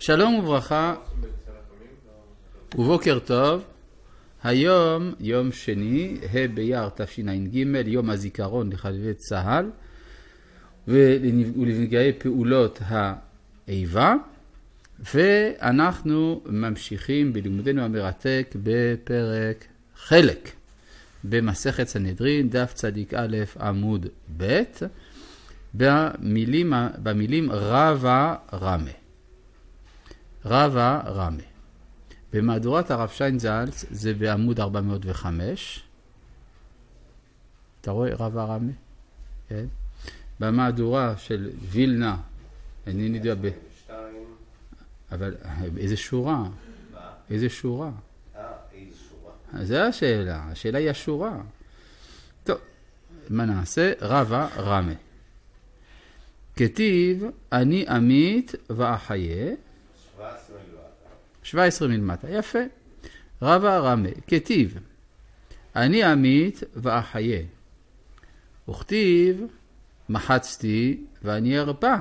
שלום וברכה ובוקר טוב. היום יום שני, ה' באייר תשע"ג, יום הזיכרון לחללי צה"ל ולנפגעי פעולות האיבה, ואנחנו ממשיכים בלימודנו המרתק בפרק חלק במסכת סנהדרין, דף צדיק א' עמוד ב', במילים רבה רמה. רבה רמה. במהדורת הרב שיין זלץ זה בעמוד 405. אתה רואה רבה רמה? כן. במהדורה של וילנה, אני יודע אבל איזה שורה? איזה שורה? איזה שורה? זה השאלה. השאלה היא השורה. טוב, מה נעשה? רבה רמה. כתיב, אני אמית ואחיה. 17 מלמטה. יפה. רבה רמה. כתיב, אני אמית ואחיה. וכתיב, מחצתי ואני ארפא.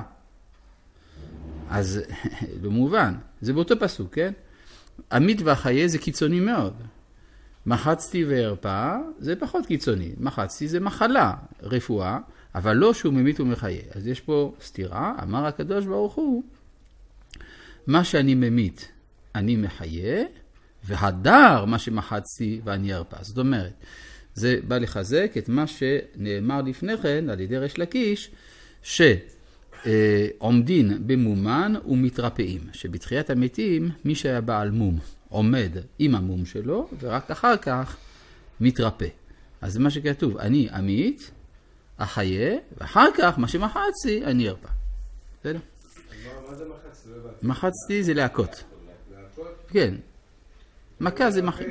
אז במובן, זה באותו פסוק, כן? אמית ואחיה זה קיצוני מאוד. מחצתי וארפא זה פחות קיצוני. מחצתי זה מחלה, רפואה, אבל לא שהוא ממית ומחיה. אז יש פה סתירה. אמר הקדוש ברוך הוא, מה שאני ממית אני מחיה, והדר מה שמחצתי ואני ארפא. זאת אומרת, זה בא לחזק את מה שנאמר לפני כן על ידי ריש לקיש, שעומדין במומן ומתרפאים, שבתחיית המתים מי שהיה בעל מום עומד עם המום שלו, ורק אחר כך מתרפא. אז זה מה שכתוב, אני אמית, אחיה, ואחר כך מה שמחצתי אני ארפא. בסדר? מה זה מחצתי? מחצתי זה להכות. כן. מכה זה מחלה.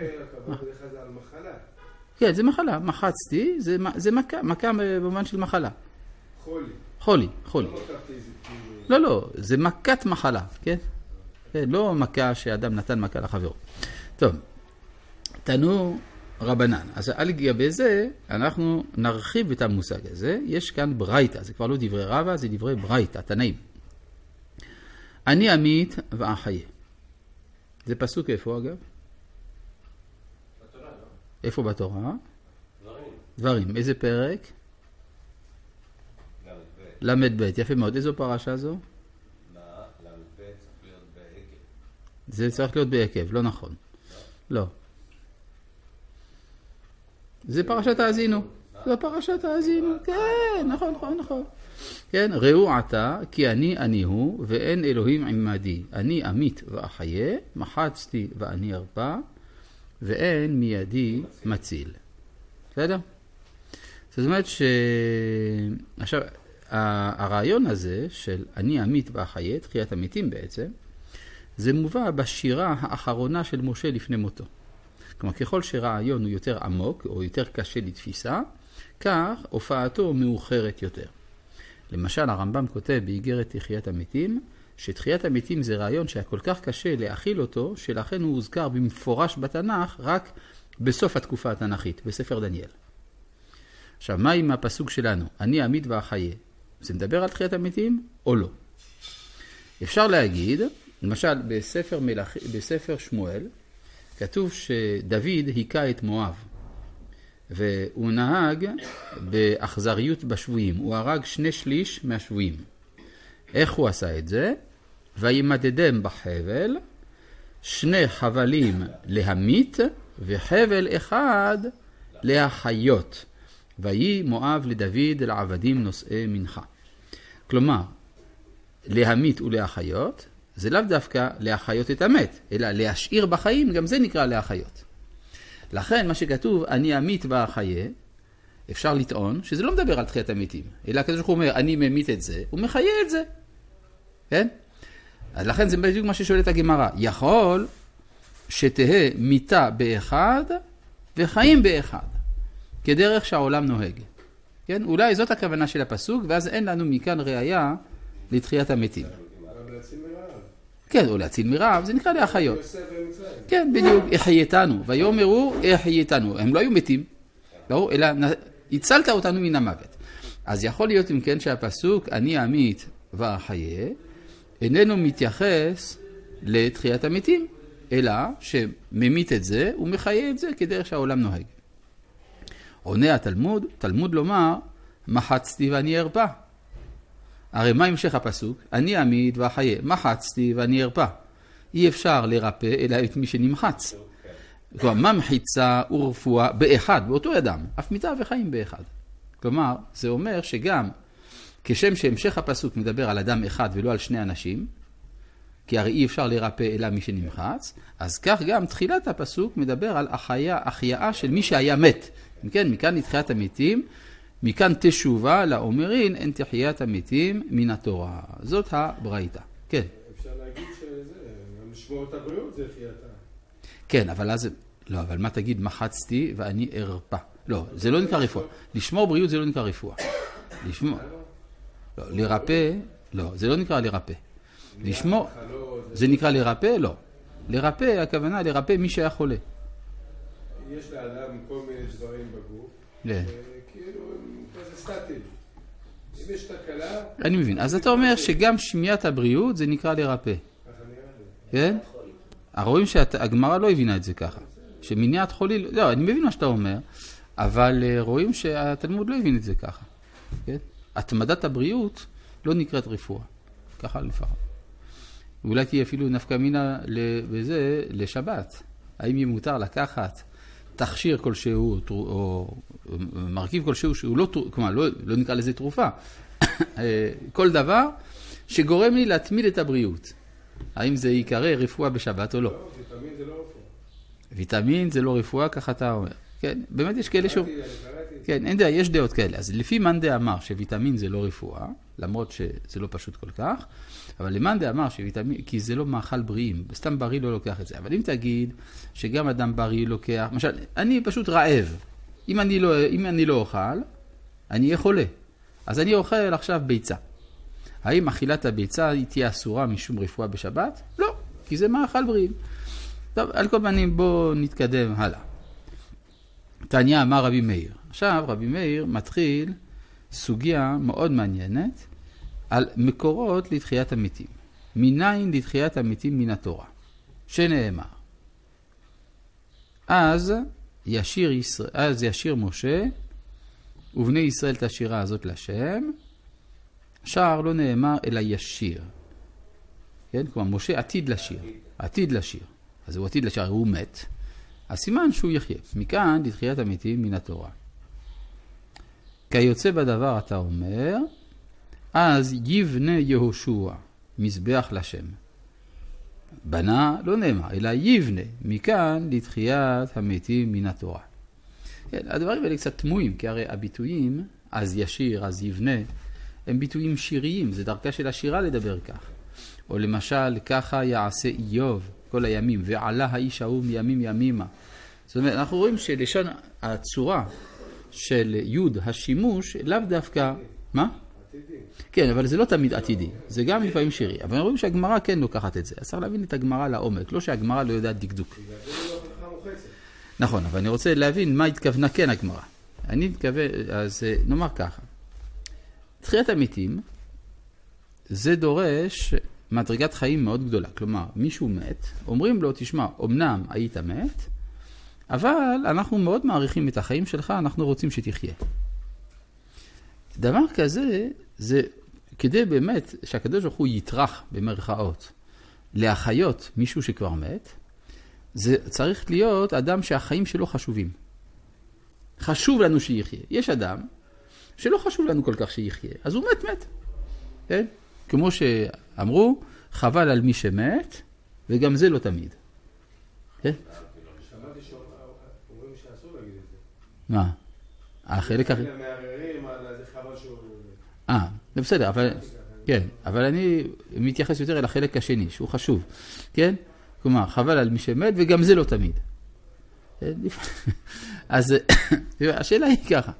כן, זה מחלה. מחצתי זה מכה. מכה במובן של מחלה. חולי. לא, זה מכת מחלה, כן? לא מכה שאדם נתן מכה לחברו. טוב, תנו רבנן. אז על גבי זה אנחנו נרחיב את המושג הזה. יש כאן ברייתא, זה כבר לא דברי רבא, זה דברי ברייתא, תנאים. אני אמית ואחיה. זה פסוק איפה אגב? בתורה, לא? איפה בתורה? דברים. איזה פרק? למד ב'. יפה מאוד. איזו פרשה זו? למד ב' צריך להיות בעקב. זה צריך להיות בעקב, לא נכון. לא. זה פרשת האזינו. זה פרשת האזינו. כן, נכון. כן, ראו עתה, כי אני הוא, ואין אלוהים עמדי. אני אמית ואחיה, מחצתי ואני ארפא, ואין מידי מציל. בסדר? זאת אומרת עכשיו, הרעיון הזה של אני אמית ואחיה, תחיית המתים בעצם, זה מובא בשירה האחרונה של משה לפני מותו. כלומר, ככל שרעיון הוא יותר עמוק, או יותר קשה לתפיסה, כך הופעתו מאוחרת יותר. למשל, הרמב"ם כותב באיגרת תחיית המתים, שתחיית המתים זה רעיון שהיה כל כך קשה להכיל אותו, שלכן הוא הוזכר במפורש בתנ"ך רק בסוף התקופה התנ"כית, בספר דניאל. עכשיו, מה עם הפסוק שלנו? אני אמית ואחיה. זה מדבר על תחיית המתים או לא? אפשר להגיד, למשל, בספר שמואל, כתוב שדוד היכה את מואב. והוא נהג באכזריות בשבויים. הוא הרג 2/3 מהשבויים. איך הוא עשה את זה? וימדדם בחבל 2 חבלים להמית וחבל אחד להחיות. ויהי מואב לדוד לעבדים נושאי מנחה. כלומר, להמית ולהחיות זה לאו דווקא להחיות את המת, אלא להשאיר בחיים, גם זה נקרא להחיות. לכן מה שכתוב, אני אמית ואחיה, אפשר לטעון שזה לא מדבר על תחיית המתים, אלא הקדוש ברוך הוא אומר, אני ממית את זה, הוא מחיה את זה. כן? אז לכן זה בדיוק מה ששואלת הגמרא. יכול שתהה מיתה באחד וחיים באחד, כדרך שהעולם נוהג. כן? אולי זאת הכוונה של הפסוק, ואז אין לנו מכאן ראיה לתחיית המתים. כן, או להציל מרעב, זה נקרא להחיות. כן, בדיוק, החייתנו. ויאמרו, החייתנו. הם לא היו מתים, ברור, אלא הצלת אותנו מן המוות. אז יכול להיות אם כן שהפסוק, אני אמית ואחיה, איננו מתייחס לתחיית המתים, אלא שממית את זה ומחיה את זה כדרך שהעולם נוהג. עונה התלמוד, תלמוד לומר, מחצתי ואני ארפא. הרי מה המשך הפסוק? אני אמית ואחיה, מחצתי ואני ארפא. אי אפשר לרפא אלא את מי שנמחץ. כלומר, מה מחיצה ורפואה באחד, באותו אדם, אף מיתה וחיים באחד. כלומר, זה אומר שגם כשם שהמשך הפסוק מדבר על אדם אחד ולא על שני אנשים, כי הרי אי אפשר לרפא אלא מי שנמחץ, אז כך גם תחילת הפסוק מדבר על החייאה של מי שהיה מת. כן, מכאן לתחיית המתים, מכאן תשובה לאומרין, אין תחיית המתים מן התורה. זאת הברייתא. כן. אפשר להגיד שזה, לשמור את הבריאות זה תחייתה. כן, אבל אז, לא, אבל מה תגיד, מחצתי ואני ארפא. לא, זה לא נקרא רפואה. לשמור בריאות זה לא נקרא רפואה. לשמור, לא, לרפא, לא, זה לא נקרא לרפא. לשמור, זה נקרא לרפא? לא. לרפא, הכוונה לרפא מי שהיה חולה. יש לאדם כל מיני דברים בגוף, כאילו כזה סטטי. אם יש תקלה... אני מבין. אז אתה אומר שגם שמיעת הבריאות זה נקרא לרפא. כן? רואים שהגמרא לא הבינה את זה ככה. שמניעת חולי... לא, אני מבין מה שאתה אומר, אבל רואים שהתלמוד לא הבין את זה ככה. כן? התמדת הבריאות לא נקראת רפואה. ככה לפחות. ואולי תהיה אפילו נפקא מינה בזה לשבת. האם יהיה מותר לקחת תכשיר כלשהו או מרכיב כלשהו שהוא לא, כלומר, לא נקרא לזה תרופה. כל דבר שגורם לי להתמיד את הבריאות. האם זה יקרא רפואה בשבת או לא? לא, ויטמין זה לא רפואה. ויטמין זה לא רפואה, ככה אתה אומר. כן, באמת יש כאלה שהוא... כן, אין דעה, יש דעות כאלה. אז לפי מאן דאמר שוויטמין זה לא רפואה, למרות שזה לא פשוט כל כך, אבל למאן דאמר שוויטמין, כי זה לא מאכל בריאים, סתם בריא לא לוקח את זה. אבל אם תגיד שגם אדם בריא לוקח, למשל, אני פשוט רעב. אם אני לא אוכל, אני אהיה חולה. אז אני אוכל עכשיו ביצה. האם אכילת הביצה היא תהיה אסורה משום רפואה בשבת? לא, כי זה מאכל בריאים. טוב, על כל פנים בואו נתקדם הלאה. תניא אמר רבי מאיר. עכשיו רבי מאיר מתחיל סוגיה מאוד מעניינת על מקורות לתחיית המתים. מניין לתחיית המתים מן התורה. שנאמר. אז ישיר משה ובני ישראל את השירה הזאת לשם. שער לא נאמר אלא ישיר. כן? כלומר משה עתיד לשיר. עתיד לשיר. אז הוא עתיד לשיר, הוא מת. הסימן שהוא יחיה. מכאן לתחיית המתים מן התורה. כיוצא בדבר אתה אומר, אז יבנה יהושע מזבח לשם. בנה לא נאמר, אלא יבנה. מכאן לתחיית המתים מן התורה. כן, הדברים האלה קצת תמוהים, כי הרי הביטויים, אז ישיר, אז יבנה, הם ביטויים שיריים, זה דרכה של השירה לדבר כך. או למשל, ככה יעשה איוב כל הימים, ועלה האיש ההוא מימים ימימה. זאת אומרת, אנחנו רואים שלשון הצורה של יוד השימוש, לאו דווקא... מה? עתידי. כן, אבל זה לא תמיד עתידי, זה גם לפעמים שירי. אבל רואים שהגמרא כן לוקחת את זה. אז צריך להבין את הגמרא לעומק, לא שהגמרא לא יודעת דקדוק. נכון, אבל אני רוצה להבין מה התכוונה כן הגמרא. אני מתכוון, אז נאמר ככה. תחיית המתים, זה דורש מדרגת חיים מאוד גדולה. כלומר, מישהו מת, אומרים לו, תשמע, אמנם היית מת, אבל אנחנו מאוד מעריכים את החיים שלך, אנחנו רוצים שתחיה. דבר כזה, זה כדי באמת שהקדוש ברוך הוא יטרח במרכאות להחיות מישהו שכבר מת, זה צריך להיות אדם שהחיים שלו חשובים. חשוב לנו שיחיה. יש אדם שלא חשוב לנו כל כך שיחיה, אז הוא מת. כן? כמו שאמרו, חבל על מי שמת, וגם זה לא תמיד. כן? שמעתי שאומרים שאסור להגיד את זה. מה? החלק אחר... מערערים על זה חבל שהוא... זה בסדר, אבל... כן, אבל אני מתייחס יותר אל החלק השני, שהוא חשוב. כן? כלומר, חבל על מי שמת, וגם זה לא תמיד. אז השאלה היא ככה.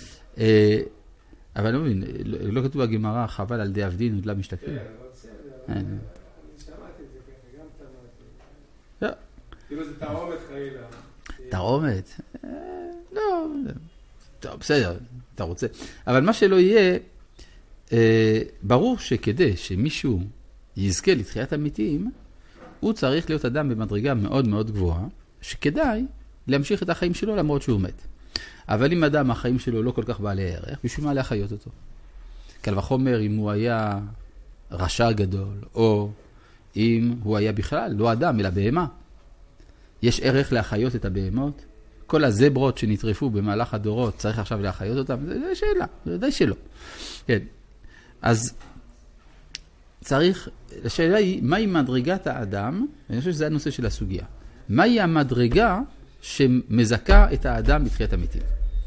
אבל לא מבין, לא כתוב בגמרא, חבל על די עבדין ודלה משתכרים. כן, אבל בסדר. אני שמעתי את זה, גם שמעתי. לא. כאילו זה תרעומת חיילה. תרעומת? לא. טוב, בסדר, אתה רוצה. אבל מה שלא יהיה, ברור שכדי שמישהו יזכה לתחיית המתים, הוא צריך להיות אדם במדרגה מאוד מאוד גבוהה, שכדאי להמשיך את החיים שלו למרות שהוא מת. אבל אם אדם החיים שלו לא כל כך בעלי ערך, בשביל מה להחיות אותו? קל וחומר אם הוא היה רשע גדול, או אם הוא היה בכלל לא אדם אלא בהמה. יש ערך להחיות את הבהמות? כל הזברות שנטרפו במהלך הדורות, צריך עכשיו להחיות אותם? זה שאלה, זה די שלא. כן. אז צריך, השאלה היא, מהי מדרגת האדם? אני חושב שזה הנושא של הסוגיה. מהי המדרגה שמזכה את האדם בתחיית המתים?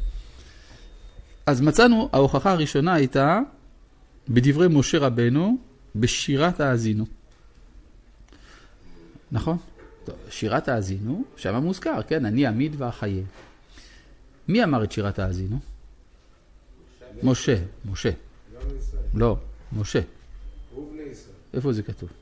אז מצאנו, ההוכחה הראשונה הייתה בדברי משה רבנו, בשירת האזינו. נכון? טוב, שירת האזינו, שם מוזכר, כן? אני עמיד ואחיה. מי אמר את שירת האזינו? משה. משה. לא, משה. איפה זה כתוב?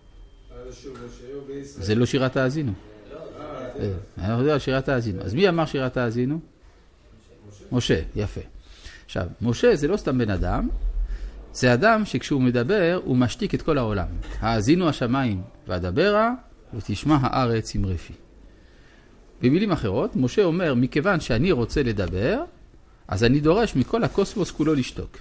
זה לא שירת האזינו. אנחנו יודעים על שירת האזינו. אז מי אמר שירת האזינו? משה, יפה. עכשיו, משה זה לא סתם בן אדם, זה אדם שכשהוא מדבר הוא משתיק את כל העולם. האזינו השמיים והדברה ותשמע הארץ עם רפי. במילים אחרות, משה אומר, מכיוון שאני רוצה לדבר, אז אני דורש מכל הקוסמוס כולו לשתוק.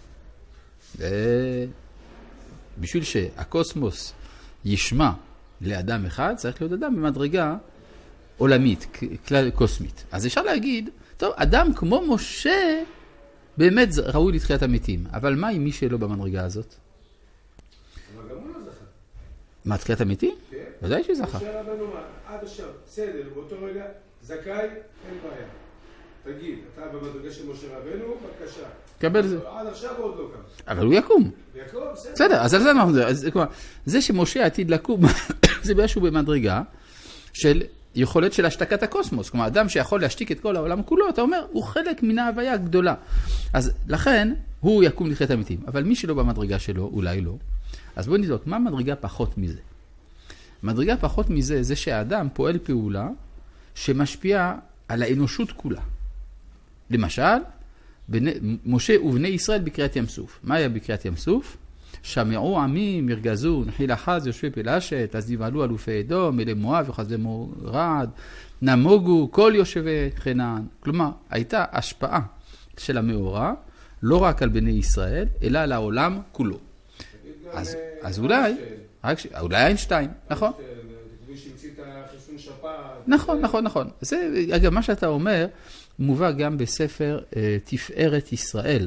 בשביל שהקוסמוס ישמע לאדם אחד, צריך להיות אדם במדרגה עולמית, כלל קוסמית. אז אפשר להגיד, טוב, אדם כמו משה באמת ראוי לתחיית המתים. אבל מה עם מי שלא במדרגה הזאת? אבל גם הוא לא זכה. מה, תחיית המתים? כן. ודאי שזכה. משה רבנו אמר, עד עכשיו, בסדר, באותו רגע, זכאי, אין בעיה. תגיד, אתה במדרגה של משה רבנו, בבקשה. קבל זה. עד עכשיו הוא עוד לא קם. אבל הוא יקום. יקום, בסדר. בסדר, אז על זה אנחנו מדברים. זה שמשה עתיד לקום, זה באיזשהו במדרגה של יכולת של השתקת הקוסמוס. כלומר, אדם שיכול להשתיק את כל העולם כולו, אתה אומר, הוא חלק מן ההוויה הגדולה. אז לכן, הוא יקום לתחיית המתים. אבל מי שלא במדרגה שלו, אולי לא. אז בואו נבדוק, מה מדרגה פחות מזה? מדרגה פחות מזה, זה שהאדם פועל פעולה שמשפיעה על האנושות כולה. למשל, משה ובני ישראל בקריאת ים סוף. מה היה בקריאת ים סוף? שמעו עמים, ירגזו, נחיל אחז, יושבי פלשת, אז נבהלו אלופי אדום, אלה מואב, יוחזי מורד, נמוגו, כל יושבי חנן. כלומר, הייתה השפעה של המאורע, לא רק על בני ישראל, אלא על העולם כולו. אז אולי איינשטיין, נכון? מי שהמציא את החיסון שפעת. נכון. זה, אגב, מה שאתה אומר, מובא גם בספר תפארת ישראל,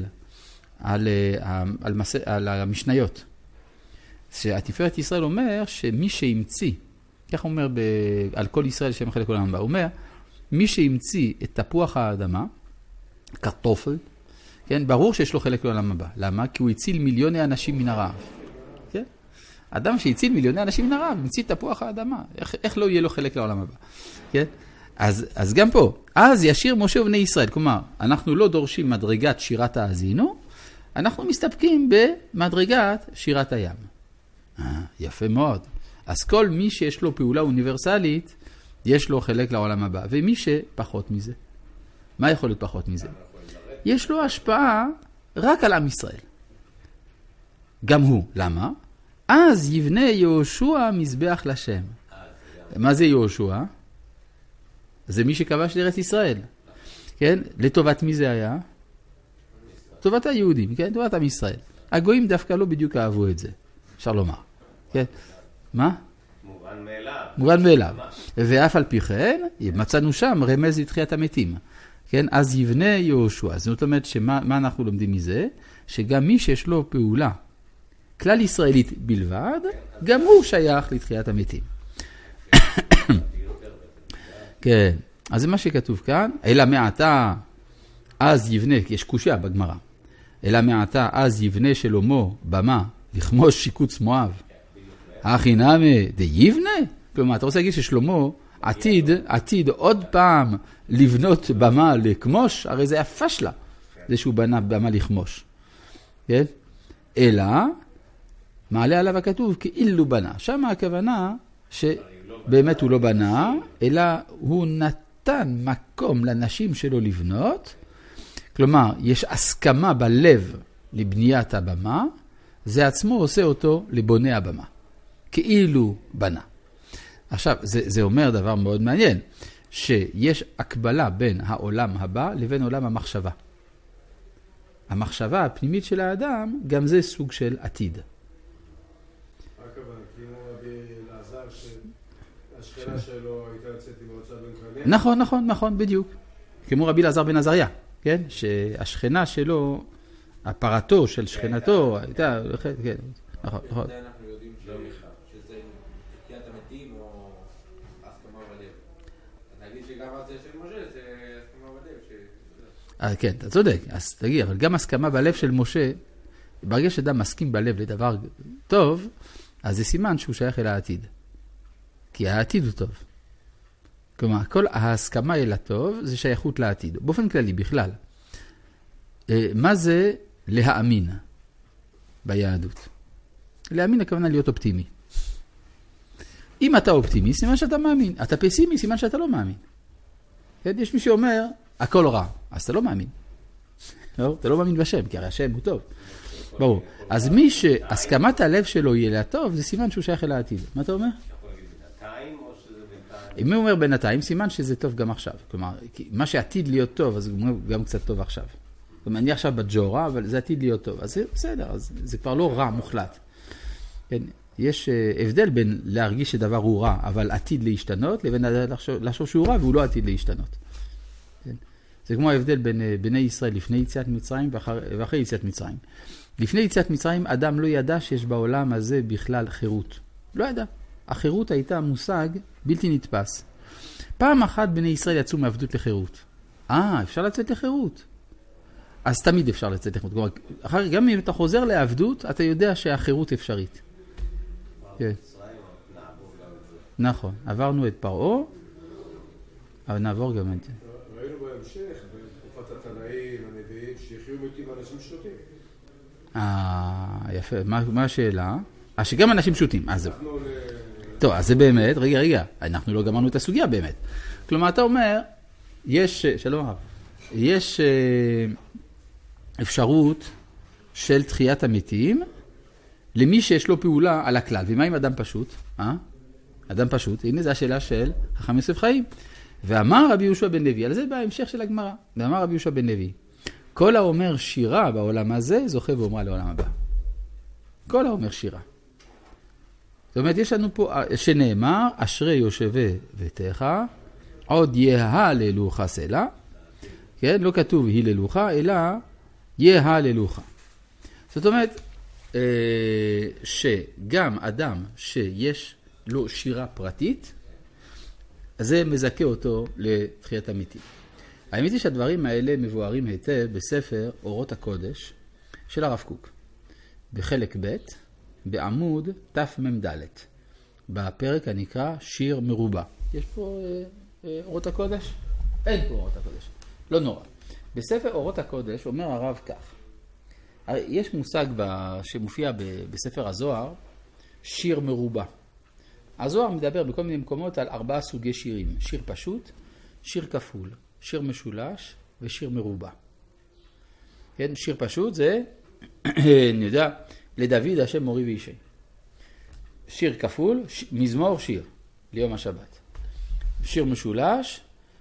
על המשניות. שהתפארת ישראל אומר שמי שהמציא, כך אומר על כל ישראל שם חלק עולם הבא, הוא אומר, מי שהמציא את תפוח האדמה, קרטופל, כן, ברור שיש לו חלק לעולם הבא. למה? כי הוא הציל מיליוני אנשים מן הרעב. כן? אדם שהציל מיליוני אנשים מן הרעב, המציא את תפוח האדמה. איך לא יהיה לו חלק לעולם הבא? כן? אז גם פה, אז ישיר משה ובני ישראל. כלומר, אנחנו לא דורשים מדרגת שירת האזינו, אנחנו מסתפקים במדרגת שירת הים. יפה מאוד. אז כל מי שיש לו פעולה אוניברסלית, יש לו חלק לעולם הבא. ומי שפחות מזה, מה יכול להיות פחות מזה? יש לו השפעה רק על עם ישראל. גם הוא. למה? אז יבנה יהושע מזבח לשם. מה זה יהושע? זה מי שכבש את ארץ ישראל. כן? לטובת מי זה היה? טובת היהודים, כן? טובת עם ישראל. הגויים דווקא לא בדיוק אהבו את זה. אפשר לומר. כן? מה? מובן מאליו. ואף על פי כן, מצאנו שם רמז לתחיית המתים. כן? אז יבנה יהושע. זאת אומרת שמה אנחנו לומדים מזה? שגם מי שיש לו פעולה כלל ישראלית בלבד, גם הוא שייך לתחיית המתים. כן. אז זה מה שכתוב כאן. אלא מעתה אז יבנה, כי יש קושיה בגמרא. אלא מעתה אז יבנה שלמה במה לכמוש שיקוץ מואב. הכי נמי דיבנה? כלומר, אתה רוצה להגיד ששלמה עתיד עוד פעם לבנות במה לכמוש? הרי זה היה פשלה, זה שהוא בנה במה לכמוש. כן? אלא, מעלה עליו הכתוב כאילו בנה. שם הכוונה שבאמת הוא לא בנה, אלא הוא נתן מקום לנשים שלו לבנות. כלומר, יש הסכמה בלב לבניית הבמה, זה עצמו עושה אותו לבונה הבמה. כאילו בנה. עכשיו, זה אומר דבר מאוד מעניין, שיש הקבלה בין העולם הבא לבין עולם המחשבה. המחשבה הפנימית של האדם, גם זה סוג של עתיד. מה הכוונה? כמו רבי אלעזר, שהשכנה שלו הייתה יוצאת עם ההוצאה בן קרניה? נכון, בדיוק. כמו רבי אלעזר בן עזריה, כן? שהשכנה שלו, הפרתו של שכנתו, הייתה, כן, נכון. זה אנחנו יודעים שזה תקיעת המתים או הסכמה בלב. נגיד שגם על זה של משה זה הסכמה בלב. כן, אתה צודק. אז תגיד, אבל גם הסכמה בלב של משה, ברגע שאדם מסכים בלב לדבר טוב, אז זה סימן שהוא שייך אל העתיד. כי העתיד הוא טוב. כלומר, כל ההסכמה אל הטוב זה שייכות לעתיד. באופן כללי, בכלל. מה זה להאמין ביהדות? להאמין הכוונה להיות אופטימי. אם אתה אופטימי, סימן שאתה מאמין. אתה פסימי, סימן שאתה לא מאמין. יש מי שאומר, הכל רע, אז אתה לא מאמין. אתה לא מאמין בשם, כי הרי השם הוא טוב. ברור. אז מי שהסכמת הלב שלו יהיה לטוב, זה סימן שהוא שייך אל העתיד. מה אתה אומר? בינתיים או שזה בינתיים? אם הוא אומר בינתיים, סימן שזה טוב גם עכשיו. כלומר, מה שעתיד להיות טוב, אז הוא גם קצת טוב עכשיו. כלומר, אני עכשיו בג'ורה, אבל זה עתיד להיות טוב. אז זה בסדר, אז זה כבר לא רע מוחלט. כן, יש הבדל בין להרגיש שדבר הוא רע, אבל עתיד להשתנות, לבין לחשוב שהוא רע והוא לא עתיד להשתנות. כן? זה כמו ההבדל בין בני ישראל לפני יציאת מצרים ואחרי יציאת מצרים. לפני יציאת מצרים, אדם לא ידע שיש בעולם הזה בכלל חירות. לא ידע. החירות הייתה מושג בלתי נתפס. פעם אחת בני ישראל יצאו מעבדות לחירות. אפשר לצאת לחירות. אז תמיד אפשר לצאת לחירות. כלומר, גם אם אתה חוזר לעבדות, אתה יודע שהחירות אפשרית. כן. נכון. עברנו את פרעה, אבל נעבור גם את זה. ראינו בהמשך, בתקופת התנאים, הנביאים, שיחיו מתים אנשים שותים. יפה. מה השאלה? שגם אנשים שותים. טוב, אז זה באמת, רגע, אנחנו לא גמרנו את הסוגיה באמת. כלומר, אתה אומר, שלום הרב, יש אפשרות של תחיית המתים למי שיש לו פעולה על הכלל. ומה עם אדם פשוט? אדם פשוט, הנה זו השאלה של חכם יוסף חיים. ואמר רבי יהושע בן לוי, על זה בהמשך של הגמרא, ואמר רבי יהושע בן לוי, כל האומר שירה בעולם הזה, זוכה ואומרה לעולם הבא. כל האומר שירה. זאת אומרת, יש לנו פה שנאמר, אשרי יושבי ביתך, עוד יהללוך סלע. כן, לא כתוב היללוך, אלא יהללוך. זאת אומרת, שגם אדם שיש לו שירה פרטית, זה מזכה אותו לתחיית המתים. האמת היא שהדברים האלה מבוארים היטב בספר אורות הקודש של הרב קוק. בחלק ב' בעמוד תמ"ד, בפרק הנקרא שיר מרובע. יש פה אורות הקודש? אין פה אורות הקודש. לא נורא. בספר אורות הקודש אומר הרב כך. יש מושג שמופיע בספר הזוהר, שיר מרובע. הזוהר מדבר בכל מיני מקומות על 4 סוגי שירים. שיר פשוט, שיר כפול, שיר משולש ושיר מרובע. כן, שיר פשוט זה, אני יודע, לדוד השם מורי ואישי. שיר כפול, מזמור שיר, ליום השבת. שיר משולש,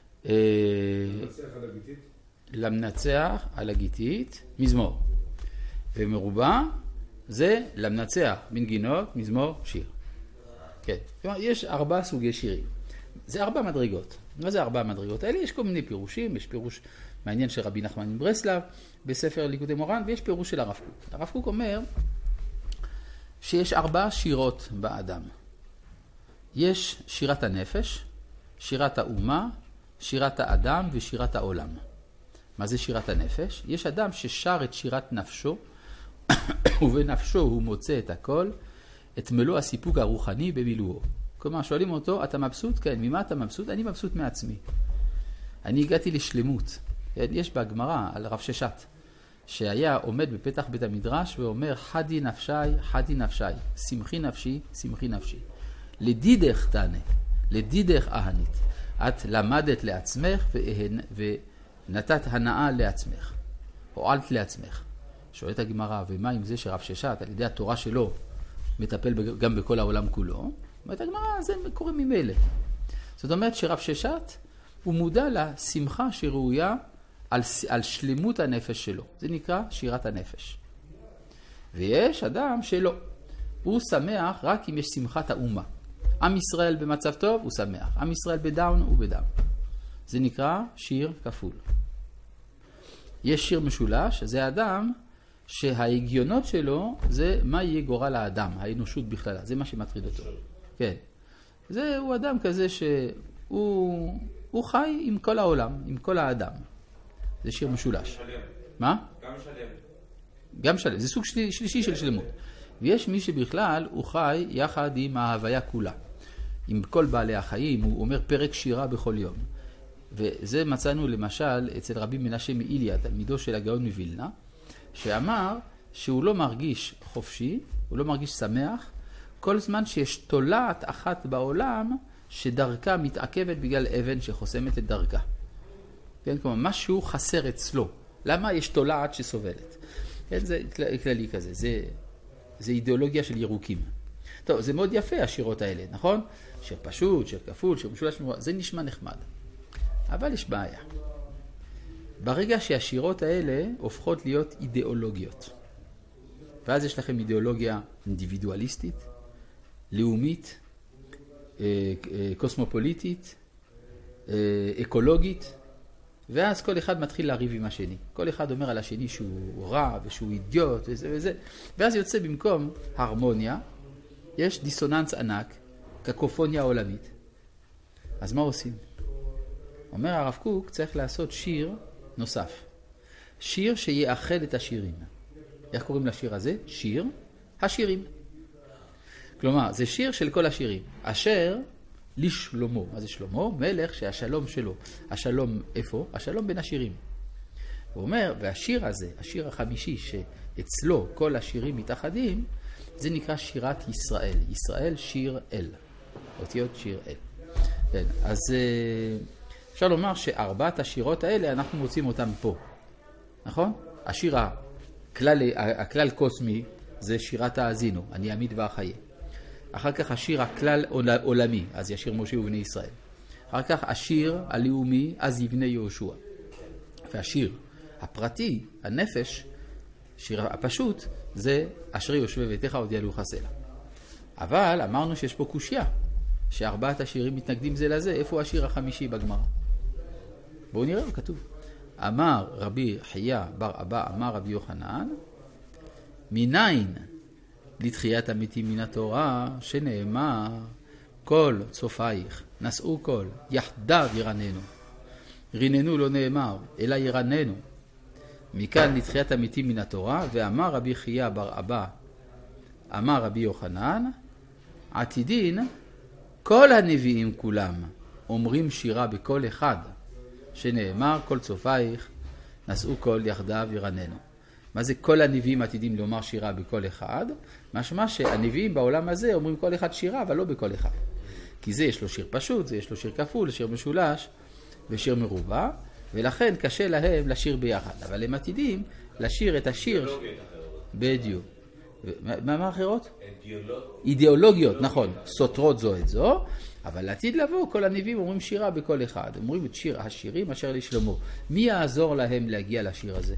למנצח על הגיטית, מזמור. ומרובע זה למנצח מנגינות, מזמור, שיר. כן, כלומר, יש 4 סוגי שירים. זה 4 מדרגות. מה זה 4 מדרגות? האלה יש כל מיני פירושים, יש פירוש מעניין של רבי נחמן מברסלב בספר ליקוטי מורן, ויש פירוש של הרב קוק. הרב קוק אומר שיש 4 שירות באדם. יש שירת הנפש, שירת האומה, שירת האדם ושירת העולם. מה זה שירת הנפש? יש אדם ששר את שירת נפשו, ובנפשו הוא מוצא את הכל, את מלוא הסיפוק הרוחני במילואו. כלומר, שואלים אותו, אתה מבסוט? כן. ממה אתה מבסוט? אני מבסוט מעצמי. אני הגעתי לשלמות. יש בהגמרא על רב ששת, שהיה עומד בפתח בית המדרש ואומר, חדי נפשי, חדי נפשי, שמחי נפשי, שמחי נפשי. לדידך תענה, לדידך אהנית. את למדת לעצמך ונתת הנאה לעצמך. הועלת לעצמך. שואלת הגמרא, ומה עם זה שרב ששת, על ידי התורה שלו, מטפל גם בכל העולם כולו? אומרת הגמרא, זה קורה ממילא. זאת אומרת שרב ששת הוא מודע לשמחה שראויה על שלמות הנפש שלו. זה נקרא שירת הנפש. ויש אדם שלא. הוא שמח רק אם יש שמחת האומה. עם ישראל במצב טוב, הוא שמח. עם ישראל בדאון, הוא בדאון. זה נקרא שיר כפול. יש שיר משולש, זה אדם שההגיונות שלו זה מה יהיה גורל האדם, האנושות בכלל. זה מה שמטריד אותו. כן. הוא אדם כזה שהוא חי עם כל העולם, עם כל האדם. זה שיר משולש. מה? גם שלם. גם שלם. זה סוג שלישי של שלמות. ויש מי שבכלל הוא חי יחד עם ההוויה כולה. עם כל בעלי החיים, הוא אומר פרק שירה בכל יום. וזה מצאנו למשל אצל רבי מנשה מאיליה, תלמידו של הגאון מווילנה, שאמר שהוא לא מרגיש חופשי, הוא לא מרגיש שמח, כל זמן שיש תולעת אחת בעולם שדרכה מתעכבת בגלל אבן שחוסמת את דרכה. כן, כלומר, משהו חסר אצלו. למה יש תולעת שסובלת? כן, זה כללי כזה, זה אידיאולוגיה של ירוקים. טוב, זה מאוד יפה השירות האלה, נכון? שיר פשוט, שיר כפול, שיר משולש, זה נשמע נחמד. אבל יש בעיה. ברגע שהשירות האלה הופכות להיות אידיאולוגיות, ואז יש לכם אידיאולוגיה אינדיבידואליסטית, לאומית, קוסמופוליטית, אקולוגית, ואז כל אחד מתחיל להריב עם השני. כל אחד אומר על השני שהוא רע ושהוא אידיוט וזה וזה. ואז יוצא במקום הרמוניה, יש דיסוננס ענק, קקופוניה עולמית. אז מה עושים? אומר הרב קוק, צריך לעשות שיר נוסף. שיר שיאחד את השירים. איך קוראים לשיר הזה? שיר השירים. כלומר, זה שיר של כל השירים. אשר לשלמה. מה זה שלמה? מלך שהשלום שלו. השלום איפה? השלום בין השירים. הוא אומר, והשיר הזה, השיר החמישי שאצלו כל השירים מתאחדים, זה נקרא שירת ישראל. ישראל שיר אל. אותיות שיר אל. כן, אז אפשר לומר שארבעת השירות האלה אנחנו מוצאים אותם פה. נכון? השיר הכלל קוסמי זה שירת האזינו, אני עמיד ואחיה. אחר כך השיר הכלל עולמי, אז ישיר משה ובני ישראל. אחר כך השיר הלאומי, אז יבנה יהושע. והשיר הפרטי, הנפש, שיר הפשוט, זה אשרי יושבי ביתך עוד יעלוך הסלע. אבל אמרנו שיש פה קושיה, שארבעת השירים מתנגדים זה לזה. איפה השיר החמישי בגמרא? בואו נראה, כתוב. אמר רבי חייא בר אבא, אמר רבי יוחנן, מניין לתחיית המתים מן התורה, שנאמר, כל צופייך נשאו כל, יחדיו ירננו. ריננו לא נאמר, אלא ירננו. מכאן לתחיית המתים מן התורה, ואמר רבי חייא בר אבא, אמר רבי יוחנן, עתידין, כל הנביאים כולם אומרים שירה בכל אחד, שנאמר, כל צופייך נשאו כל יחדיו ירננו. מה זה כל הנביאים עתידים לומר שירה בכל אחד? משמע שהנביאים בעולם הזה אומרים כל אחד שירה, אבל לא בכל אחד. כי זה יש לו שיר פשוט, זה יש לו שיר כפול, שיר משולש ושיר מרובע, ולכן קשה להם לשיר ביחד. אבל הם עתידים לשיר את השיר... בדיוק. מה אחרות? אידיאולוגיות, נכון. סותרות זו את זו, אבל לעתיד לבוא כל הנביאים אומרים שירה בכל אחד. אומרים את שיר השירים אשר לשלמה. מי יעזור להם להגיע לשיר הזה?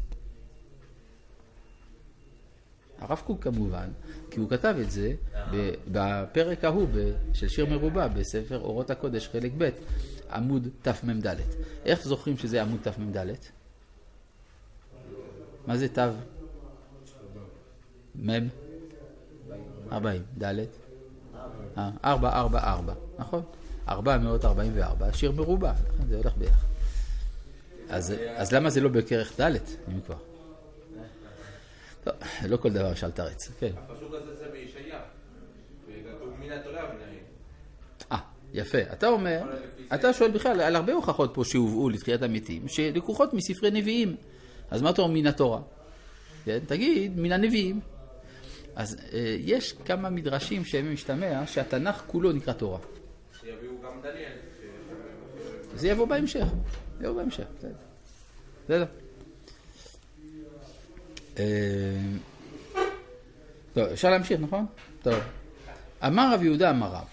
הרב קוק כמובן, כי הוא כתב את זה בפרק ההוא של שיר מרובע בספר אורות הקודש חלק ב' עמוד תמ"ד. איך זוכרים שזה עמוד תמ"ד? מה זה תו? מם? 40. ד'? 444, נכון? 444, שיר מרובע, זה הולך ביחד. אז למה זה לא בכרך ד'? אני כבר. לא כל דבר אפשר לתרץ, כן. הפסוק הזה זה בישעיה, וכתוב מן התורה ונהי. יפה. אתה אומר, אתה שואל בכלל על הרבה הוכחות פה שהובאו לתחיית המתים, שלקוחות מספרי נביאים. אז מה אתה אומר מן התורה? תגיד, מן הנביאים. אז יש כמה מדרשים שהם משתמע שהתנ"ך כולו נקרא תורה. שיביאו גם דניאל. זה יבוא בהמשך. בסדר. טוב, אפשר להמשיך, נכון? טוב. אמר רב יהודה אמר רב.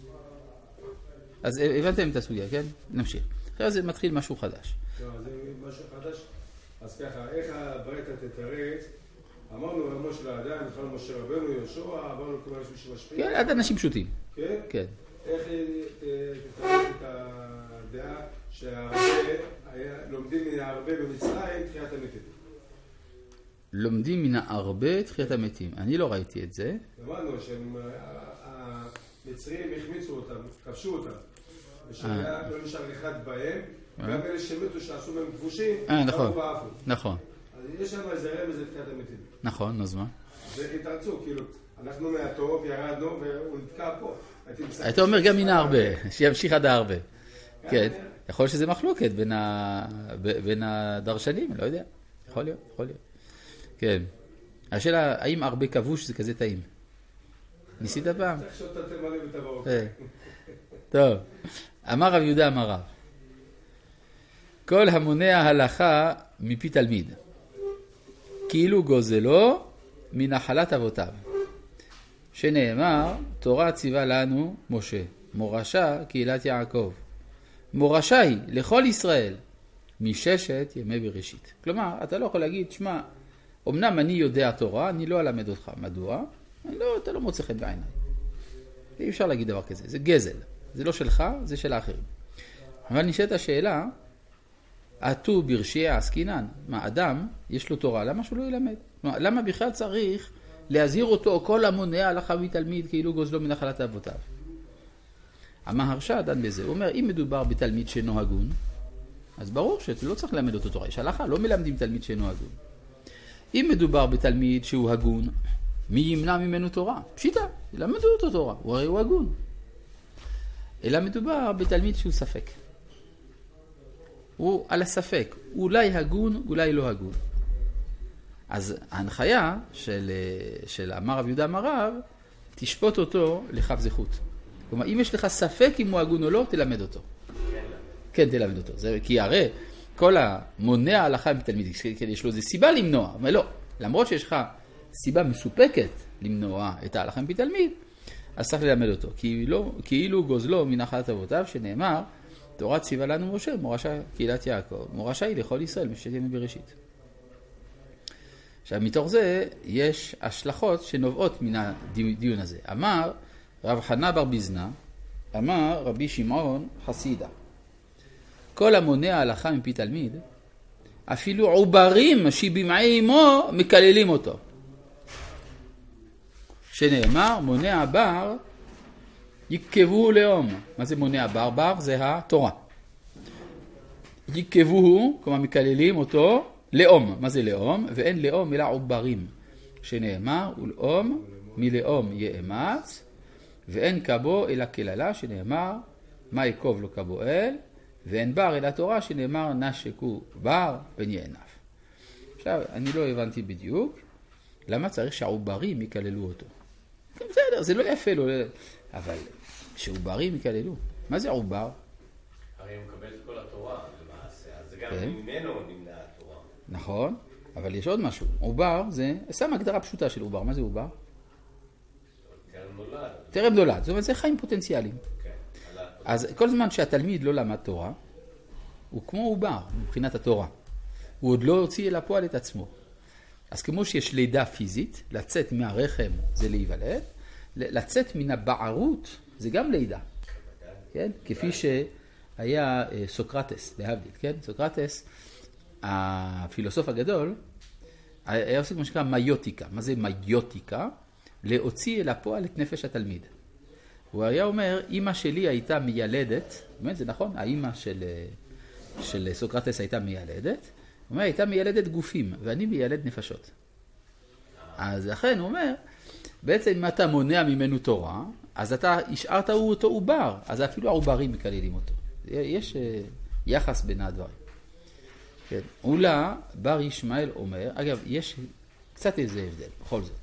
אז הבנתם את הסוגיה, כן? נמשיך. אחרי זה מתחיל משהו חדש. לא, זה משהו חדש. אז ככה, איך הברייתא תתרץ? אמרנו רמו של האדם, בכלל משה רבנו, יהושע, אמרנו כל אנשים שמשפיעים. כן, עד אנשים פשוטים. כן? כן. איך תתרץ את הדעה שהרבה, לומדים מן הרבה במצרים תחיית המתים? לומדים מן הרבה תחיית המתים. אני לא ראיתי את זה. אמרנו שהמצרים החמיצו אותם, כבשו אותם. ושהיה לא נשאר אחד בהם, גם אלה שמתו שעשו מהם כבושים, נכון, עברו ועפו. נכון. אז יש שם איזה רמז לתחיית המתים. נכון, אז מה? זה התרצו, כאילו, אנחנו מהטוב ירדנו והוא נתקע פה. אתה אומר גם מן הרבה, שימשיך עד הרבה. כן, יכול להיות שזה מחלוקת בין הדרשנים, לא יודע. יכול להיות, יכול להיות. כן. השאלה, האם הרבה כבוש זה כזה טעים? ניסית פעם? צריך שאתה תמלא ותבואו. טוב, אמר רב יהודה אמר רב. כל המונע הלכה מפי תלמיד, כאילו גוזלו מנחלת אבותיו. שנאמר, תורה ציווה לנו משה, מורשה קהילת יעקב. מורשה היא לכל ישראל מששת ימי בראשית. כלומר, אתה לא יכול להגיד, שמע, אמנם אני יודע תורה, אני לא אלמד אותך. מדוע? אתה לא מוצא חן בעיניי. אי אפשר להגיד דבר כזה, זה גזל. זה לא שלך, זה של האחרים. אבל נשאלת השאלה, עטו ברשיעי עסקינן. מה, אדם, יש לו תורה, למה שהוא לא ילמד? למה בכלל צריך להזהיר אותו כל המונע הלכה מתלמיד כאילו גוזלו מנחלת אבותיו? המהרש"א דן בזה, הוא אומר, אם מדובר בתלמיד שאינו הגון, אז ברור שאתה לא צריך ללמד אותו תורה. יש הלכה, לא מלמדים תלמיד שאינו הגון. אם מדובר בתלמיד שהוא הגון, מי ימנע ממנו תורה? פשיטה, ילמדו אותו תורה, הוא הרי הוא הגון. אלא מדובר בתלמיד שהוא ספק. הוא על הספק, אולי הגון, אולי לא הגון. אז ההנחיה של אמר רב יהודה אמר רב, תשפוט אותו לכף זכות. כלומר, אם יש לך ספק אם הוא הגון או לא, תלמד אותו. כן, תלמד אותו. כי הרי כל המונע הלכה מתלמיד, יש לו איזו סיבה למנוע, אבל לא. למרות שיש לך סיבה מסופקת למנוע את ההלכה מתלמיד, אז צריך ללמד אותו. כאילו גוזלו מנחלת אבותיו, שנאמר, תורה ציווה לנו משה, מורשה קהילת יעקב. מורשה היא לכל ישראל, מששת ימי בראשית. עכשיו, מתוך זה יש השלכות שנובעות מן הדיון הזה. אמר רב חנה בר ביזנא, אמר רבי שמעון חסידה, כל המונע הלכה מפי תלמיד, אפילו עוברים שבמעי אמו מקללים אותו. שנאמר, מונע בר יקבוהו לאום. מה זה מונע בר? בר זה התורה. יקבוהו, כלומר מקללים אותו, לאום. מה זה לאום? ואין לאום אלא עוברים. שנאמר, ולאום מלאום יאמץ, ואין קבו אלא כללה, שנאמר, מה יקוב לו קבו אל, ואין בר אלא תורה, שנאמר, נשקו בר ונהיה ענף. עכשיו, אני לא הבנתי בדיוק, למה צריך שהעוברים יקללו אותו? בסדר, זה לא יפה לו, אבל שעוברים יקללו. מה זה עובר? הרי הוא מקבל את כל התורה למעשה, אז זה גם ממנו נמנע התורה. נכון, אבל יש עוד משהו. עובר זה, שם הגדרה פשוטה של עובר. מה זה עובר? טרם נולד. טרם נולד, זאת אומרת, זה חיים פוטנציאליים. אז כל זמן שהתלמיד לא למד תורה, הוא כמו עובר מבחינת התורה. הוא עוד לא הוציא אל הפועל את עצמו. אז כמו שיש לידה פיזית, לצאת מהרחם זה להיוולד, לצאת מן הבערות זה גם לידה. כן? כפי שהיה סוקרטס, להבדיל, כן? סוקרטס, הפילוסוף הגדול, היה עושה מה שנקרא מיוטיקה. מה זה מיוטיקה? להוציא אל הפועל את נפש התלמיד. הוא היה אומר, אמא שלי הייתה מיילדת, באמת זה נכון, האמא של סוקרטס הייתה מיילדת, הוא אומר, הייתה מיילדת גופים, ואני מיילד נפשות. אז לכן הוא אומר, בעצם אם אתה מונע ממנו תורה, אז אתה השארת אותו עובר, אז אפילו העוברים מקללים אותו. יש יחס בין הדברים. כן. אולה בר ישמעאל אומר, אגב, יש קצת איזה הבדל, בכל זאת.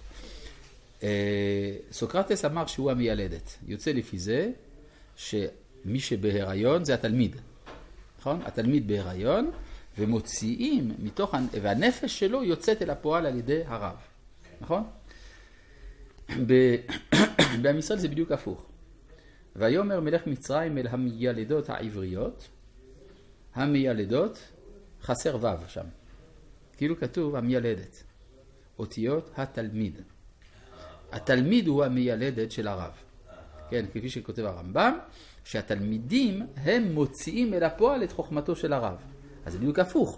סוקרטס אמר שהוא המיילדת. יוצא לפי זה שמי שבהיריון זה התלמיד. נכון? התלמיד בהיריון, ומוציאים מתוך, והנפש שלו יוצאת אל הפועל על ידי הרב. נכון? בעם ישראל זה בדיוק הפוך. ויאמר מלך מצרים אל המיילדות העבריות, המיילדות, חסר וו שם. כאילו כתוב המיילדת. אותיות התלמיד. התלמיד הוא המיילדת של הרב. כן, כפי שכותב הרמב"ם, שהתלמידים הם מוציאים אל הפועל את חוכמתו של הרב. אז זה בדיוק הפוך.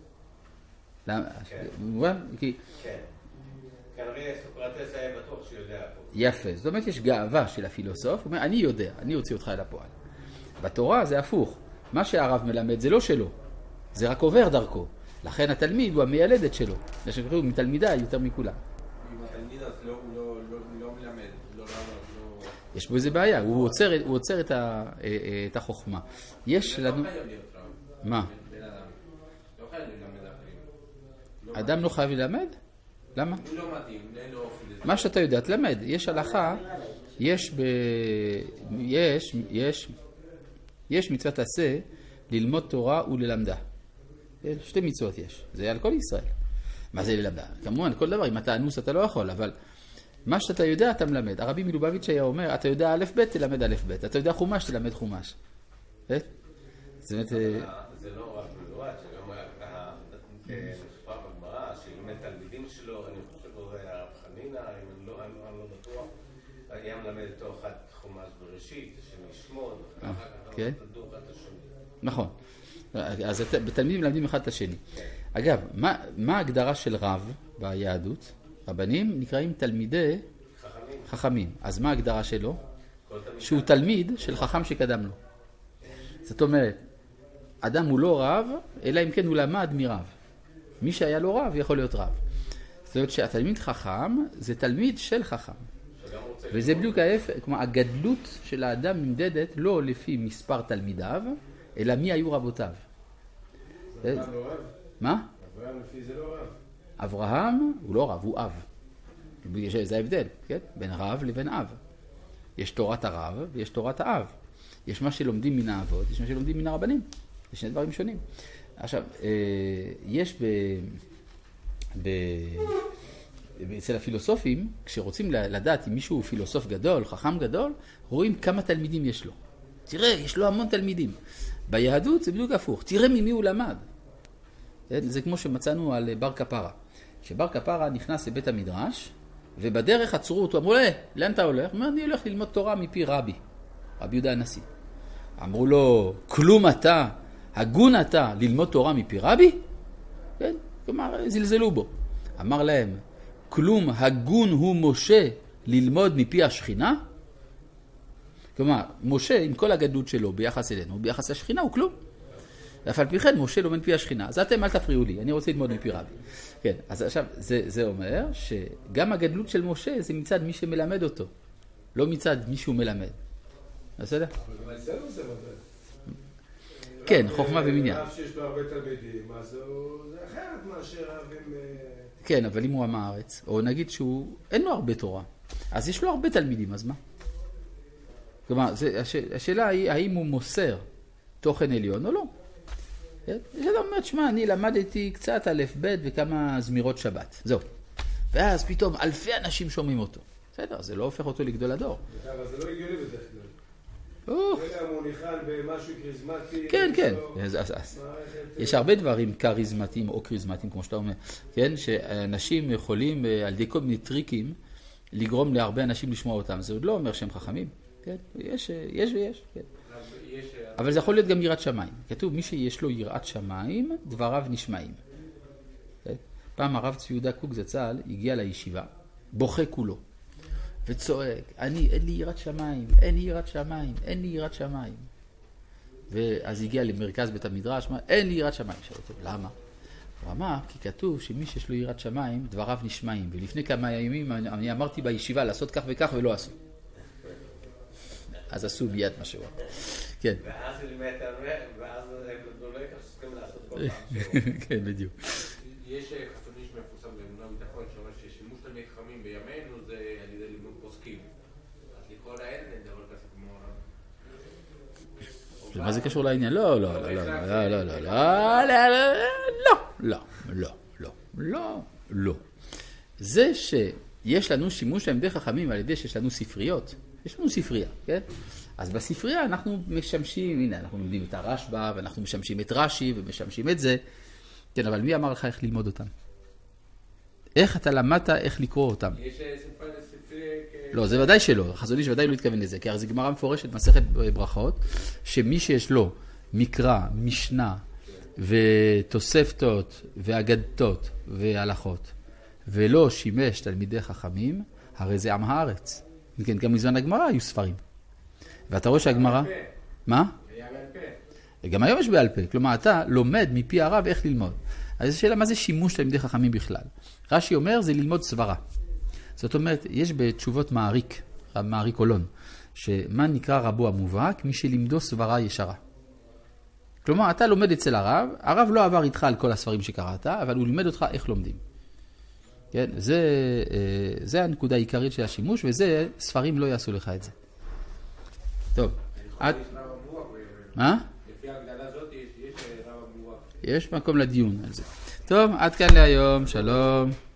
כן. כנראה סוקרטס היה בטוח שיודע פה. יפה. זאת אומרת, יש גאווה של הפילוסוף. הוא אומר, אני יודע, אני אוציא אותך אל הפועל. בתורה זה הפוך. מה שהרב מלמד זה לא שלו. זה רק עובר דרכו. לכן התלמיד הוא המיילדת שלו. זה שקוראים מתלמידה יותר מכולם. אם התלמיד אז הוא לא מלמד, לא רב, לא... יש פה איזה בעיה, הוא עוצר את החוכמה. יש לנו... לא חייב להיות רב. מה? בן אדם. לא חייב ללמד אחרים. אדם לא חייב ללמד? למה? הוא לא מתאים, אין לו אופי לזה. מה שאתה יודע, תלמד. יש הלכה, יש מצוות עשה ללמוד תורה וללמדה. שתי מצוות יש. זה על כל ישראל. מה זה ללמדה? כמובן, כל דבר, אם אתה אנוס אתה לא יכול, אבל מה שאתה יודע אתה מלמד. הרבי מלובביץ' היה אומר, אתה יודע א' ב' תלמד א' ב', אתה יודע חומש תלמד חומש. זה לא רק מלואד, שגם נספר בגמרא, שלומד תלמידים שלו, אני חושב שזה הרב חנינא, אם אני לא בטוח, היה מלמד אותו אחד חומש בראשית, השני שמות, ואחר כך תדעו אחד את השני. נכון. אז בתלמידים מלמדים אחד את השני. אגב, מה ההגדרה של רב ביהדות? רבנים נקראים תלמידי חכמים. אז מה ההגדרה שלו? שהוא תלמיד של חכם שקדם לו. זאת אומרת, אדם הוא לא רב, אלא אם כן הוא למד מרב. מי שהיה לו רב יכול להיות רב. זאת אומרת שהתלמיד חכם זה תלמיד של חכם. וזה בדיוק ההפך, כלומר הגדלות של האדם נמדדת לא לפי מספר תלמידיו, אלא מי היו רבותיו. אברהם לא רב? מה? אברהם לפי זה לא רב. אברהם הוא לא רב, הוא אב. זה ההבדל, כן? בין רב לבין אב. יש תורת הרב ויש תורת האב. יש מה שלומדים מן האבות, יש מה שלומדים מן הרבנים. זה שני דברים שונים. עכשיו, יש אצל הפילוסופים, כשרוצים לדעת אם מישהו הוא פילוסוף גדול, חכם גדול, רואים כמה תלמידים יש לו. תראה, יש לו המון תלמידים. ביהדות זה בדיוק הפוך. תראה ממי הוא למד. זה כמו שמצאנו על בר כפרה. שבר כפרה נכנס לבית המדרש, ובדרך עצרו אותו, אמרו לו, לאן אתה הולך? הוא אומר, אני הולך ללמוד תורה מפי רבי יהודה הנשיא. אמרו לו, כלום אתה, הגון אתה, ללמוד תורה מפי רבי? כן, כלומר, זלזלו בו. אמר להם, כלום הגון הוא משה ללמוד מפי השכינה? כלומר, משה עם כל הגדלות שלו ביחס אלינו, ביחס לשכינה הוא כלום. ואף על פי כן, משה לומד מפי השכינה. אז אתם אל תפריעו לי, אני רוצה ללמוד מפי רבי. כן, אז עכשיו, זה אומר שגם הגדלות של משה זה מצד מי שמלמד אותו, לא מצד מי שהוא מלמד. בסדר? אבל אצלנו זה מדד. כן, חוכמה ומניין. רב שיש לו הרבה תלמידים, אז זה אחרת מאשר רב עם... כן, אבל אם הוא עם הארץ, או נגיד שהוא, אין לו הרבה תורה, אז יש לו הרבה תלמידים, אז מה? כלומר, השאלה היא, האם הוא מוסר תוכן עליון או לא? יש אדם אומר, שמה, אני למדתי קצת א' ב' וכמה זמירות שבת. זהו. ואז פתאום אלפי אנשים שומעים אותו. בסדר, זה לא הופך אותו לגדול הדור. אבל זה לא הגיוני בדרך כלל. זה הוא ניחן במשהו קריזמטי. כן, כן. יש הרבה דברים קריזמטיים או קריזמטיים, כמו שאתה אומר. כן, שאנשים יכולים על ידי כל מיני טריקים לגרום להרבה אנשים לשמוע אותם. זה עוד לא אומר שהם חכמים. כן, יש ויש. כן. אבל זה יכול להיות גם יראת שמיים. כתוב, מי שיש לו יראת שמיים, דבריו נשמעים. פעם הרב צבי יהודה קוק זצ"ל הגיע לישיבה, בוכה כולו, וצועק, אין לי יראת שמיים, אין לי יראת שמיים, אין לי יראת שמיים. ואז הגיע למרכז בית המדרש, אמר, אין לי יראת שמיים. שאלו אותו, למה? הוא אמר, כי כתוב שמי שיש לו יראת שמיים, דבריו נשמעים. ולפני כמה ימים אני אמרתי בישיבה לעשות כך וכך ולא עשו. אז עשו מיד מה שהוא. כן. ואז הם לא יכולים לעשות כל פעם. כן, בדיוק. יש חזון איש מפורסם באמונה וביטחון שאומר ששימוש תלמידי חכמים בימינו זה על ידי לימוד פוסקים. אז לכל האלה נדבר כזה כמו... מה זה קשור לעניין? לא. זה יש לנו שימוש לעמדי חכמים על ידי שיש לנו ספריות. יש לנו ספרייה, כן? אז בספרייה אנחנו משמשים, הנה, אנחנו לומדים את הרשב"א, ואנחנו משמשים את רש"י, ומשמשים את זה. כן, אבל מי אמר לך איך ללמוד אותם? איך אתה למדת איך לקרוא אותם? יש ספרי... לא, זה ודאי שלא. חזון איש ודאי לא התכוון לזה, כי הרי זה גמרא מפורשת, מסכת ברכות, שמי שיש לו מקרא, משנה, ותוספתות, ואגדתות, והלכות, ולא שימש תלמידי חכמים, הרי זה עם הארץ. כן, גם מזמן הגמרא היו ספרים. ואתה רואה שהגמרא... מה? היה בעל פה. גם היום יש בעל פה. כלומר, אתה לומד מפי הרב איך ללמוד. אז השאלה, מה זה שימוש תלמידי חכמים בכלל? רש"י אומר, זה ללמוד סברה. זאת אומרת, יש בתשובות מעריק עולון, שמה נקרא רבו המובהק? מי שלמדו סברה ישרה. כלומר, אתה לומד אצל הרב, הרב לא עבר איתך על כל הספרים שקראת, אבל הוא לימד אותך איך לומדים. כן? זה הנקודה העיקרית של השימוש, וזה, ספרים לא יעשו לך את זה. טוב. מה? לפי ההגדלה הזאת יש רב המובהק. יש מקום לדיון על זה. טוב, עד כאן להיום, שלום.